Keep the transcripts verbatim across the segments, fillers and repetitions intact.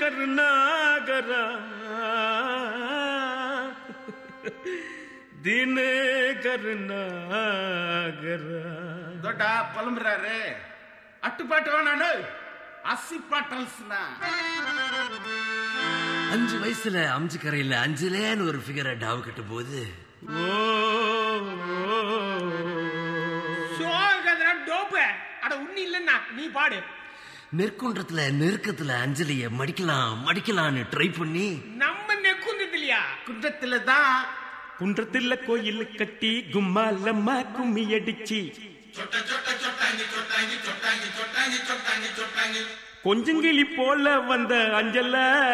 கருணாகரா தினே கருணாகரா தோட்டா புலம்புறாரு. அட்டுப்பாட்டு வேணாடு, அசிப்பாட்டல்ஸ்னா. அஞ்சு வயசுல அம்ஜி கரையில அஞ்சுலேன்னு ஒரு ஃபிகரை டாவு கட்டும் போது அட உண்ணி இல்லன்னா நீ பாடு. நெற்குன்றத்துல நெருக்கத்துல அஞ்சலிய மடிக்கலாம் மடிக்கலான்னு ட்ரை பண்ணி நம்ம நெக்குன்றதுலயா குன்றத்துல தான் குன்றத்துல கோயில் கட்டி கும்மாலம்மா கும்மி அடிச்சு கொஞ்சங்கிளி போல வந்த அஞ்சல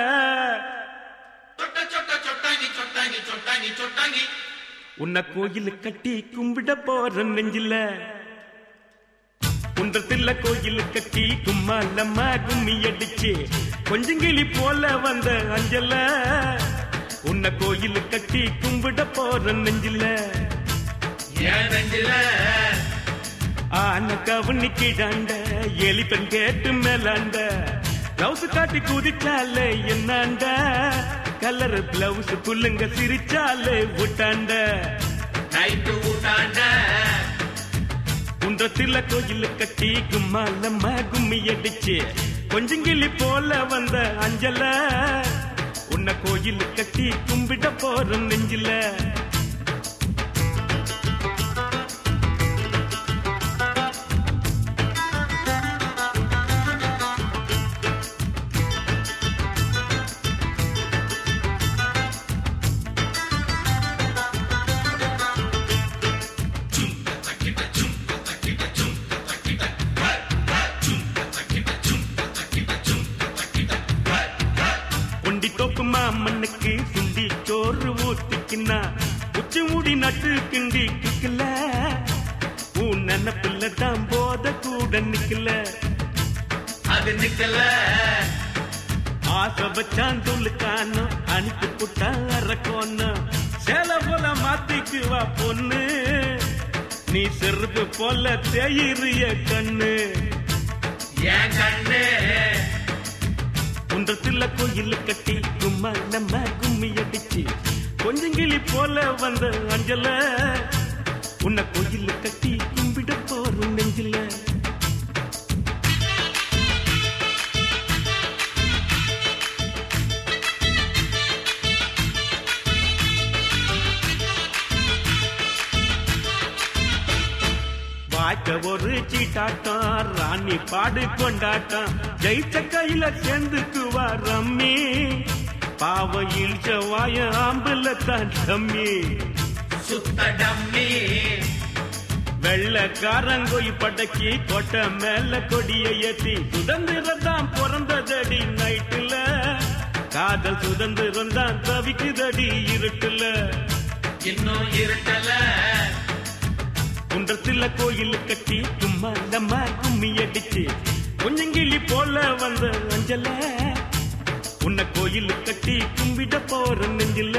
உன்னை கோயில் கட்டி கும்பிட போற நெஞ்சில. குன்றத்துல கோயில் கட்டி கும்மாலம்மா கும்மி அடிச்சு கொஞ்சங்கிளி போல வந்த அஞ்சல உன்னை கோயில் கட்டி கும்பிட போற நெஞ்சில. ஆன கவனி கிடாண்ட எலிப்பெண் கேட்டு மேலாண்ட பிளவுஸ் காட்டி குதிச்சாலே என்னாண்ட கலர் பிளவுஸ் புல்லுங்க சிரிச்சாலே விட்டாண்ட குன்றத்துல கோயில் கட்டி கும்மாலம்மா கும்மி அடிச்சு கொஞ்சங்கிளி போல வந்த அஞ்சல உன்னை கோயில் கட்டி கும்பிட போற நெஞ்சில. மண்ணுக்கு சுண்டி சோறு ஊத்திக்கினா உச்சி மூடி நட்டு கிண்டி கிக்கல உன் நினப்புல தான் போத கூட நிக்கல அது நிக்கல. ஆசை வச்சான் துளுக்கானோ அனுப்பி புட்டா அரக்கோன்னு சேல போல மாத்திக்குவா பொண்ணு நீ செருப்பு போல தேயிறிய கண்ணு ஏன் கண்ணு. குன்றத்துல கோயில் கட்டி கும்மாலம்மா கும்மி அடிச்சு கொஞ்சங்கிளி போல வந்த அஞ்சல உன்னை கோயில் கட்டி கும்பிட போற நெஞ்சில. வாய்க்க ஒரு சீட்டாட்டம் ராணி பாடு கொண்டாட்டம் ஜெயிச்ச கையில சேர்ந்துக்குவா ரம்மி பாவ இழிச்ச வாய ஆம்புல தான் டம்மி சுத்த டம்மி. வெள்ளக்காரங்கோய் படக்கி கொட்ட மேல கொடிய ஏத்தி சுதந்திரம் தான் பிறந்ததடி நைட்டுல காதல் சுதந்திரம் தான் தவிக்குதடி இருட்டுல இன்னும் இருட்டல. குன்றத்துல கோயில் கட்டி கும்மாலம்மா கும்மி அடிச்சு கொஞ்சங்கிளி போல வந்த அஞ்சல உன்னை கோயில் கட்டி கும்பிட போற நெஞ்சில.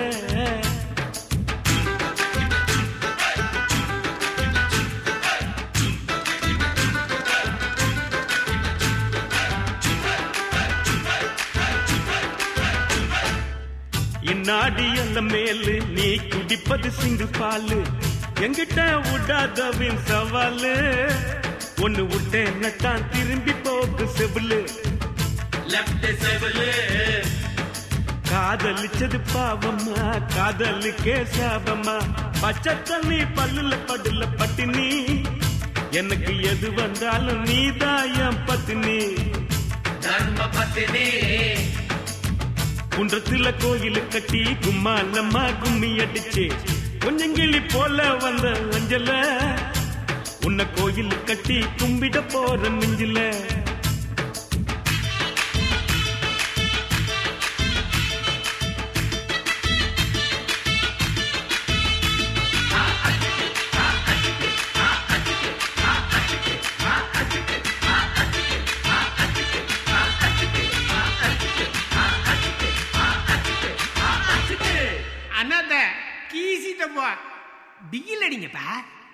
இந்நாடி அந்த மேலு நீ குடிப்பது சிங்கு பாலு எங்கிட்ட விடாதவின் சவாலு ஒன்னு விட்டேன்னு தான் திரும்பி போக்கு செவிலு செவிலு. காதலிச்சது பாவம்மா காதலுக்கே சாபம்மா பச்சை தண்ணி பல்லுல படுல பட்டினி எனக்கு எது வந்தாலும் நீதாயம் பத்தினி தர்ம பத்தினி. குன்றத்துல கோயில் கட்டி கும்மாலம்மா கும்மி அடிச்சு கொஞ்சங்கிளி போல வந்த அஞ்சல உன்னை கோயில் கட்டி கும்பிட போற நெஞ்சில. அண்ணாத்த கீசிட்டப்பா பிகில் அடிங்கப்பா.